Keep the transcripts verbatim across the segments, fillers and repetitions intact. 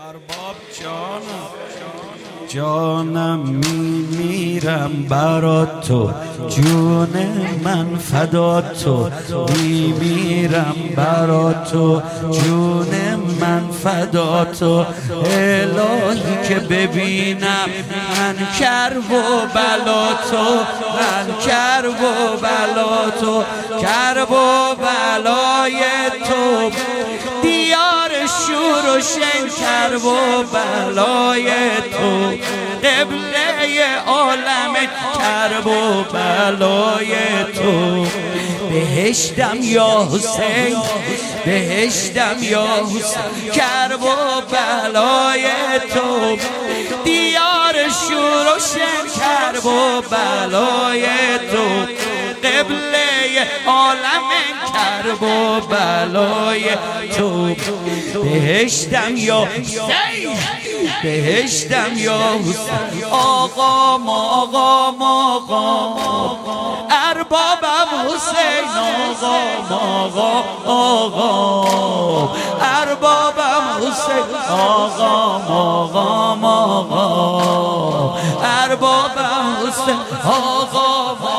ارباب جانم جانم میمیرم برا تو، جون من فدا تو، میمیرم برا تو، جون من فدا تو. الهی که ببینم من کرب و بلا تو، من کرب و بلا تو، کرب و بلای تو، دیار شور و شن کرب و بلای تو، قبله عالم کرب و بلای تو. بهشتم یا حسین، بهشتم یا حسین، کرب و بلای تو، دیار شور و شن کرب و بلای تو، قبله عالم کرب و بلای تو. بهشتم یا حسین، بهشتم یا حسین، آقا آقا آقا اربابم حسین، آقا آقا آقا اربابم حسین، آقا آقا آقا اربابم حسین، آقا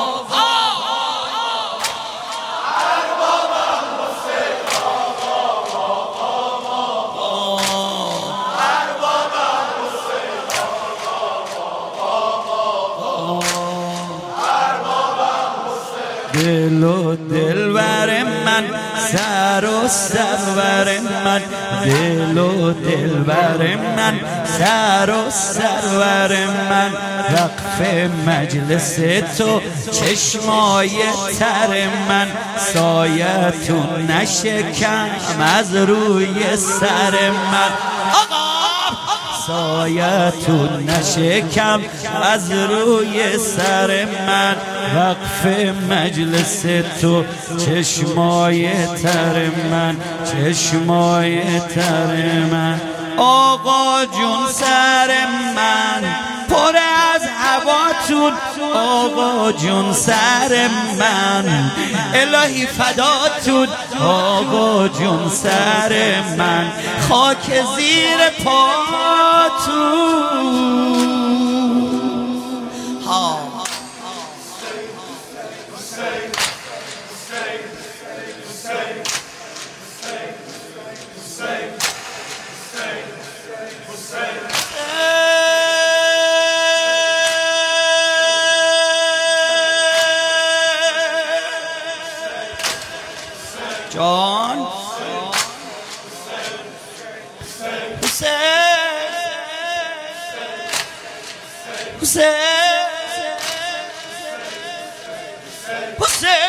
دل و دلبر من، سر و سرور من، دل و دلبر من، سر و سرور من، وقف مجلس تو چشمای تر من، سایتون نشکم از روی سر من، سایتون نشکم از روی سر من، وقف مجلس تو چشمای تر من، چشمای تر من. آقا جون سر من پر از هواتون، آقا جون سر من الهی فداتون، آقا جون سر من خاک زیر پاتون. ها جان حسین حسین حسین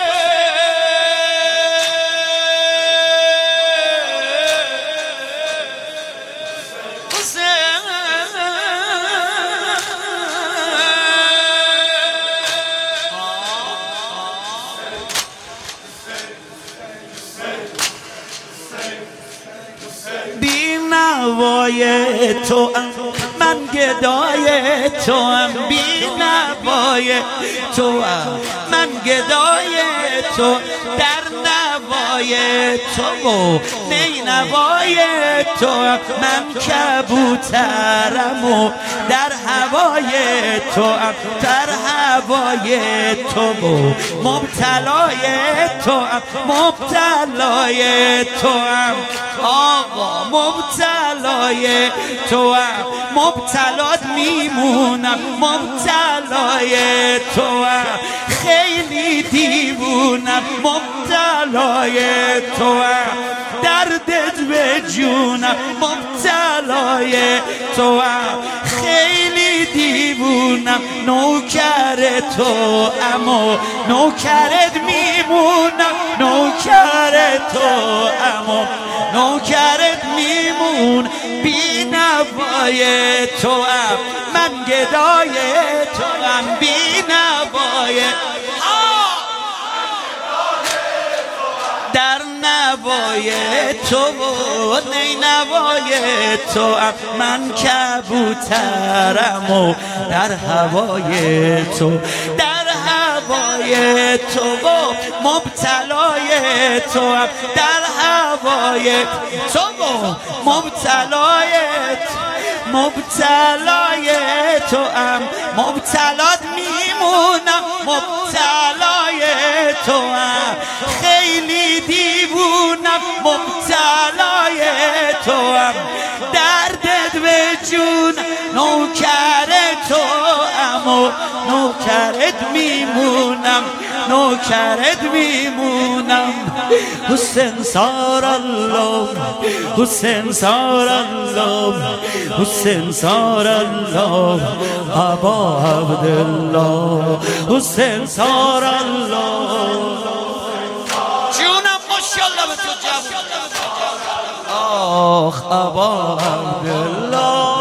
بینوای تو من گدای تو ام، بینوای تو من گدای تو، در نوای تو و نینوای تو من کبوترم و در هوای تو ام، در هوای تو و مبتلای تو ام، مبتلای تو ام، آقا مبتلای تو ام، مبتلات میمونم، مبتلای تو ام، خیلی دیوونم، مبتلای تو ام، دردت به جونم، مبتلای تو ام، خیلی دیوونم، نوکر تو اما نوکرت میمونم، نوکر تو اما نوکرت میمون، بینوای تو ام، من گدای تو ام، بینوای در نوای تو و نینوای تو ام، من کبوترم و در هوای تو، در هوای هوای تو و مبتلای تو هم در هوای تو و مبتلای مبتلای تو هم مبتلات میمونم مبتلای تو هم خیلی دیوونم مبتلای تو هم دردت به جون نوکر تو هم نوکرت میمونم نوکرت میمونم حسین سار الله حسین سار الله حسین سار الله ابا عبدالله حسین سار الله جونم ماشاءالله به تو جوون آخ ابا عبدالله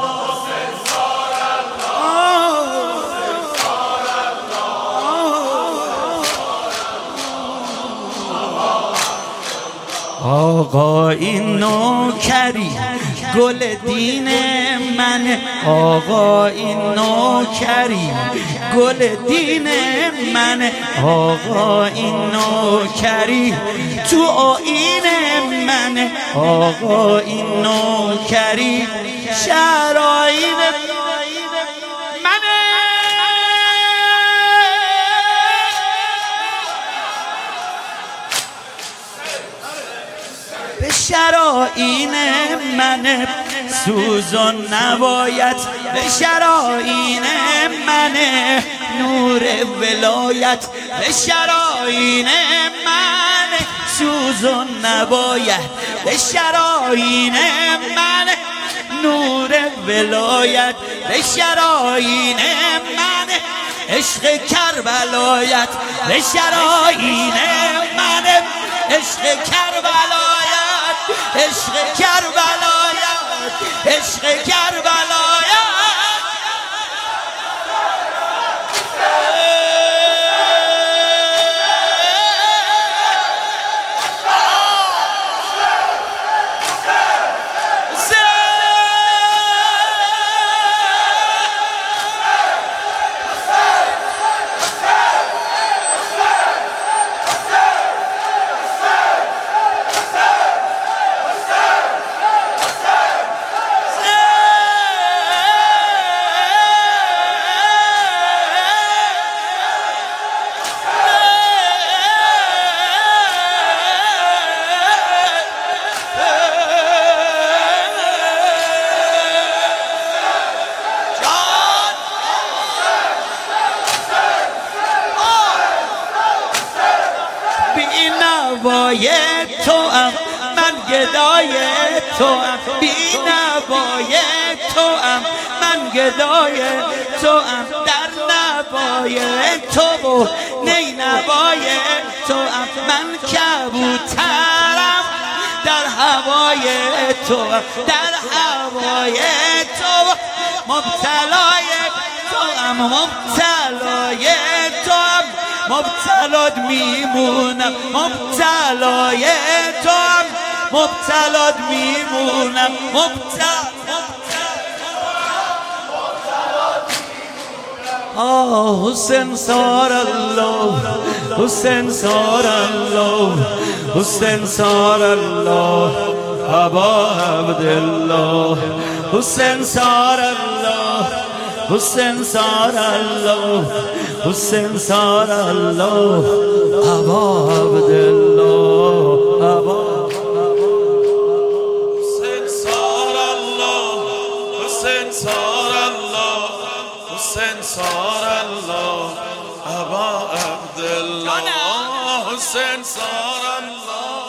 آقا این نوکری گل دین من آقا این نوکری گل دین من آقا این نوکری تو آیین من آقا این نوکری شرایین به شرایین من سوزن نباید به شرایین من نور ولایت به شرایین من سوزن نباید به شرایین من نور ولایت به شرایین من عشق کربلایت به شرایین من عشق کربلایت عشق کربلایت عشق کربلایت نوای تو ام من گدای تو ام بی نوای تو ام من گدای تو ام در نوای تو و نی نوای تو ام من کبوترم در هوای تو ام در هوای تو مبتلای تو ام مبتلای تو ام مبتلات میمونم مبتلای تو هم مبتلات میمونم مبتل آه حسین سار الله حسین سار الله حسین سار الله ابا عبدالله حسین سار الله حسین سار الله حسین سار الله ابا عبدالله ابا حسین سار الله حسین سار الله حسین سار الله ابا عبدالله حسین سار الله